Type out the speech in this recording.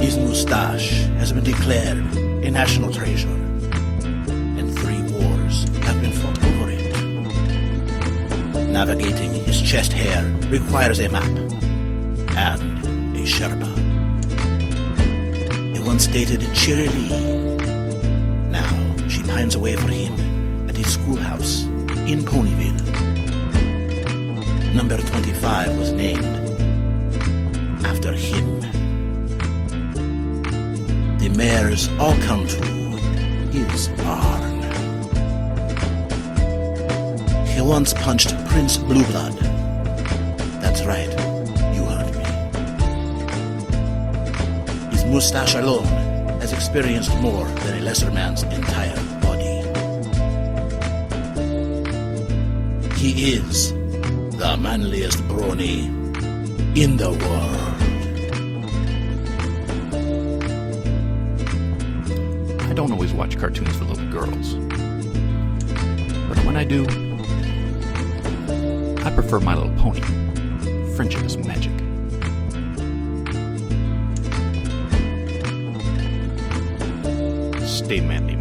His mustache has been declared a national treasure, and 3 wars have been fought over it. Navigating his chest hair requires a map and a Sherpa. He once dated Cherry Lee. Now she pines away for him at his schoolhouse in Ponyville. Number 25 was named after him. The mares all come to his barn. He once punched Prince Blueblood. That's right, you heard me. His mustache alone has experienced more than a lesser man's entire body. He is the manliest brony in the world. I don't always watch cartoons for little girls. But when I do, I prefer My Little Pony. Friendship is magic. Stay manly,